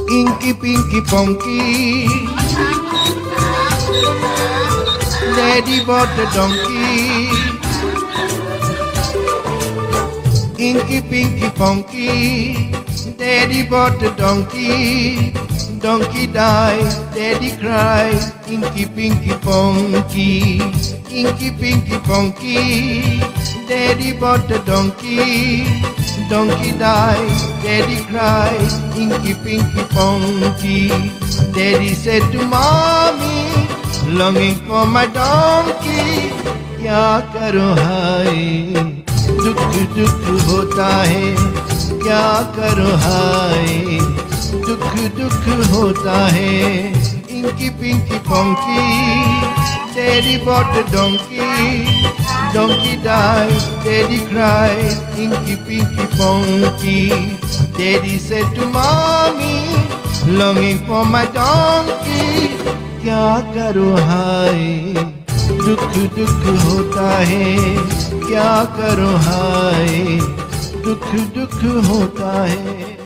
Inky Pinky Ponky, Daddy bought a donkey. Inky Pinky Ponky, Daddy bought a donkey. Donkey died, Daddy cried. Inky Pinky Ponky, Inky Pinky Ponky, Daddy bought a donkey. Donkey died, Daddy cried. Inky Pinky Ponky. Daddy said to Mommy, longing for my donkey. क्या करूं हाय, दुख दुख होता है. क्या करूं हाय, दुख दुख होता है. Inky Pinky Ponky, Daddy bought a donkey. Donkey died, Daddy cried. Inky Pinky Ponky. Daddy said to Mommy, longing for my donkey. क्या करूं हाय, दुख दुख होता है. क्या करूं हाय, दुख दुख होता है.